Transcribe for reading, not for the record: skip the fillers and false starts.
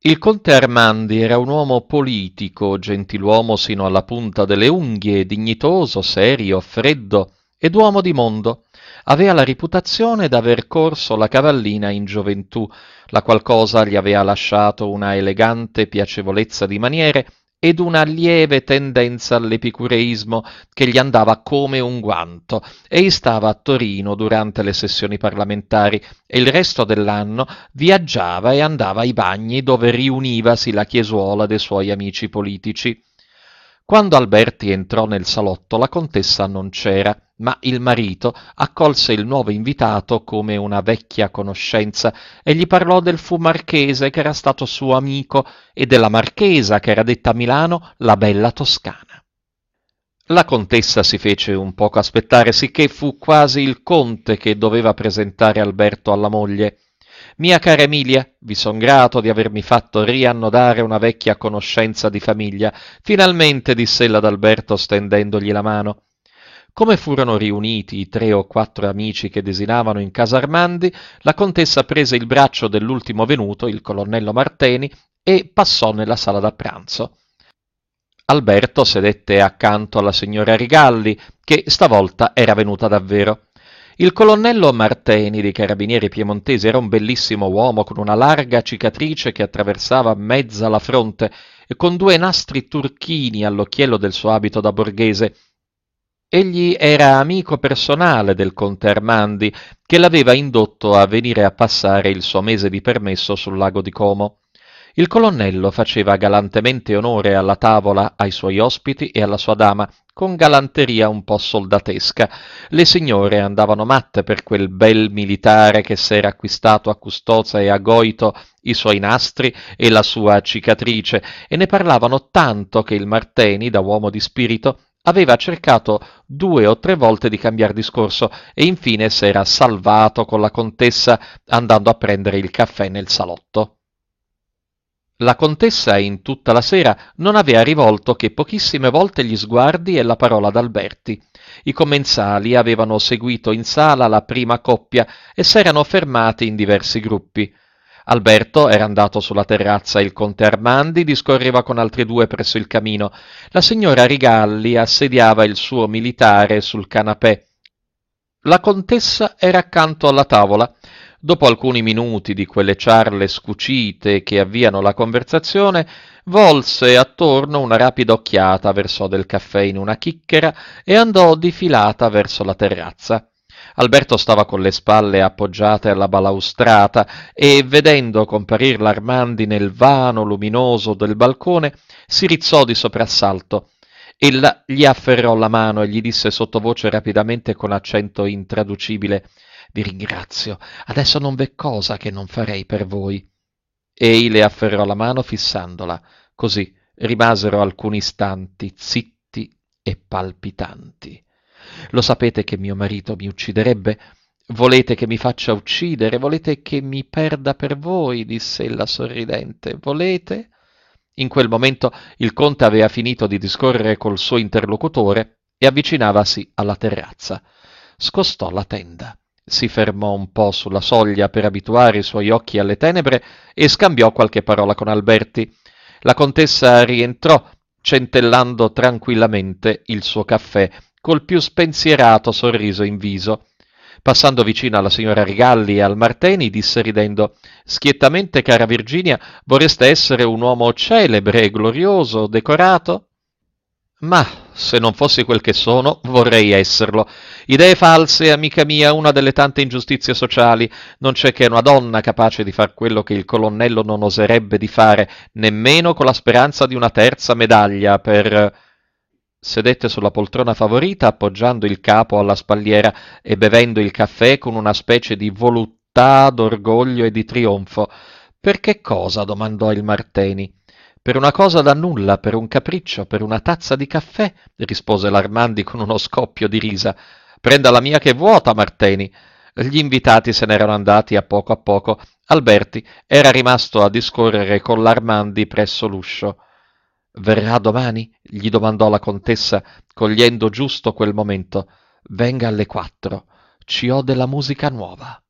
Il conte Armandi era un uomo politico, gentiluomo sino alla punta delle unghie, dignitoso, serio, freddo ed uomo di mondo. Aveva la reputazione d'aver corso la cavallina in gioventù, la qual cosa gli aveva lasciato una elegante piacevolezza di maniere ed una lieve tendenza all'epicureismo che gli andava come un guanto. Ei stava a Torino durante le sessioni parlamentari e il resto dell'anno viaggiava e andava ai bagni dove riunivasi la chiesuola dei suoi amici politici. Quando Alberti entrò nel salotto, la contessa non c'era, ma il marito accolse il nuovo invitato come una vecchia conoscenza e gli parlò del fu marchese che era stato suo amico e della marchesa che era detta a Milano la bella Toscana. La contessa si fece un poco aspettare, sicché fu quasi il conte che doveva presentare Alberto alla moglie. Mia cara Emilia, vi son grato di avermi fatto riannodare una vecchia conoscenza di famiglia, finalmente diss'ella ad Alberto stendendogli la mano. Come furono riuniti i 3 o 4 amici che desinavano in casa Armandi, la contessa prese il braccio dell'ultimo venuto, il colonnello Marteni, e passò nella sala da pranzo. Alberto sedette accanto alla signora Rigalli, che stavolta era venuta davvero. Il colonnello Marteni dei carabinieri piemontesi era un bellissimo uomo con una larga cicatrice che attraversava mezza la fronte e con 2 nastri turchini all'occhiello del suo abito da borghese. Egli era amico personale del conte Armandi, che l'aveva indotto a venire a passare il suo mese di permesso sul lago di Como. Il colonnello faceva galantemente onore alla tavola, ai suoi ospiti e alla sua dama, con galanteria un po' soldatesca. Le signore andavano matte per quel bel militare che s'era acquistato a Custoza e a Goito i suoi nastri e la sua cicatrice, e ne parlavano tanto che il Marteni, da uomo di spirito, aveva cercato 2 o 3 volte di cambiar discorso e infine s'era salvato con la contessa andando a prendere il caffè nel salotto. La contessa in tutta la sera non avea rivolto che pochissime volte gli sguardi e la parola ad Alberti. I commensali avevano seguito in sala la prima coppia e s'erano fermati in diversi gruppi. Alberto era andato sulla terrazza e il conte Armandi discorreva con altri 2 presso il camino. La signora Rigalli assediava il suo militare sul canapè. La contessa era accanto alla tavola. Dopo alcuni minuti di quelle ciarle scucite che avviano la conversazione, volse attorno una rapida occhiata, versò del caffè in una chicchera e andò di filata verso la terrazza. Alberto stava con le spalle appoggiate alla balaustrata e, vedendo comparir l'Armandi nel vano luminoso del balcone, si rizzò di soprassalto. Ella gli afferrò la mano e gli disse sottovoce rapidamente con accento intraducibile: «Vi ringrazio, adesso non v'è cosa che non farei per voi». Ei le afferrò la mano fissandola. Così rimasero alcuni istanti zitti e palpitanti. «Lo sapete che mio marito mi ucciderebbe? Volete che mi faccia uccidere? Volete che mi perda per voi?» diss'ella sorridente. «Volete?» In quel momento il conte aveva finito di discorrere col suo interlocutore e avvicinavasi alla terrazza. Scostò la tenda, si fermò un po' sulla soglia per abituare i suoi occhi alle tenebre e scambiò qualche parola con Alberti. La contessa rientrò, centellando tranquillamente il suo caffè, col più spensierato sorriso in viso. Passando vicino alla signora Rigalli e al Marteni, disse ridendo: «Schiettamente, cara Virginia, vorreste essere un uomo celebre, glorioso, decorato?» «Ma, se non fossi quel che sono, vorrei esserlo. Idee false, amica mia, una delle tante ingiustizie sociali. Non c'è che una donna capace di far quello che il colonnello non oserebbe di fare, nemmeno con la speranza di una terza medaglia per...» Sedette sulla poltrona favorita appoggiando il capo alla spalliera e bevendo il caffè con una specie di voluttà d'orgoglio e di trionfo. «Per che cosa?» domandò il Marteni. «Per una cosa da nulla, per un capriccio, per una tazza di caffè», rispose l'Armandi con uno scoppio di risa. «Prenda la mia che è vuota, Marteni». Gli invitati se n'erano andati a poco a poco. Alberti era rimasto a discorrere con l'Armandi presso l'uscio. «Verrà domani?» gli domandò la contessa, cogliendo giusto quel momento. «Venga alle 4. Ci ho della musica nuova».